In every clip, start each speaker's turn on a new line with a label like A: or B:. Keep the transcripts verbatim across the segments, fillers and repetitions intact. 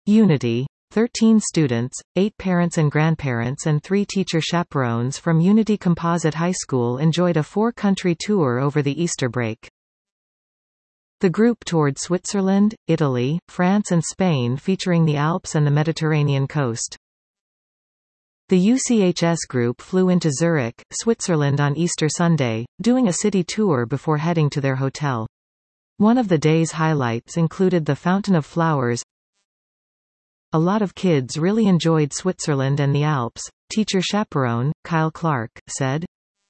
A: Unity. thirteen students, eight parents and grandparents and three teacher chaperones from Unity Composite High School enjoyed a four-country tour over the Easter break. The group toured Switzerland, Italy, France and Spain, featuring the Alps and the Mediterranean coast. The U C H S group flew into Zurich, Switzerland on Easter Sunday, doing a city tour before heading to their hotel. One of the day's highlights included the Fountain of Flowers. A lot of kids really enjoyed Switzerland and the Alps, teacher chaperone, Kyle Clark, said.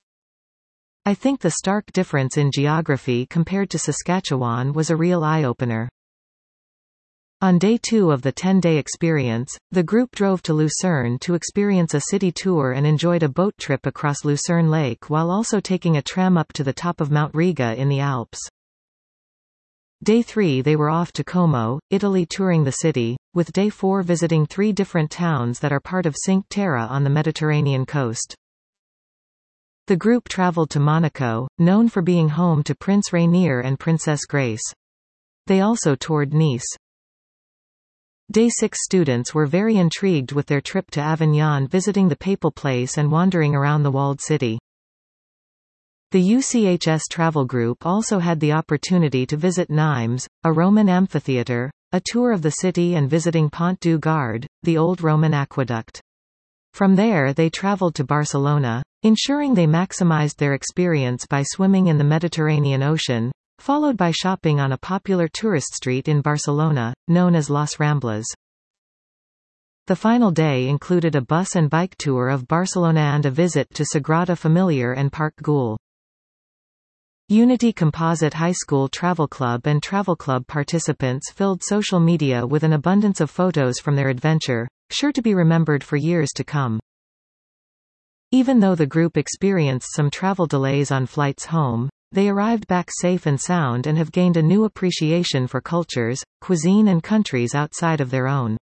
A: I think the stark difference in geography compared to Saskatchewan was a real eye-opener. On day two of the ten-day experience, the group drove to Lucerne to experience a city tour and enjoyed a boat trip across Lucerne Lake while also taking a tram up to the top of Mount Riga in the Alps. Day three they were off to Como, Italy, touring the city, with day four visiting three different towns that are part of Cinque Terre on the Mediterranean coast. The group traveled to Monaco, known for being home to Prince Rainier and Princess Grace. They also toured Nice. Day six students were very intrigued with their trip to Avignon, visiting the Papal Place and wandering around the walled city. The U C H S travel group also had the opportunity to visit Nimes, a Roman amphitheatre, a tour of the city and visiting Pont du Gard, the old Roman aqueduct. From there they traveled to Barcelona, ensuring they maximized their experience by swimming in the Mediterranean Ocean, followed by shopping on a popular tourist street in Barcelona, known as Las Ramblas. The final day included a bus and bike tour of Barcelona and a visit to Sagrada Familiar and Parc Güell. Unity Composite High School Travel Club and Travel Club participants filled social media with an abundance of photos from their adventure, sure to be remembered for years to come. Even though the group experienced some travel delays on flights home, they arrived back safe and sound and have gained a new appreciation for cultures, cuisine and countries outside of their own.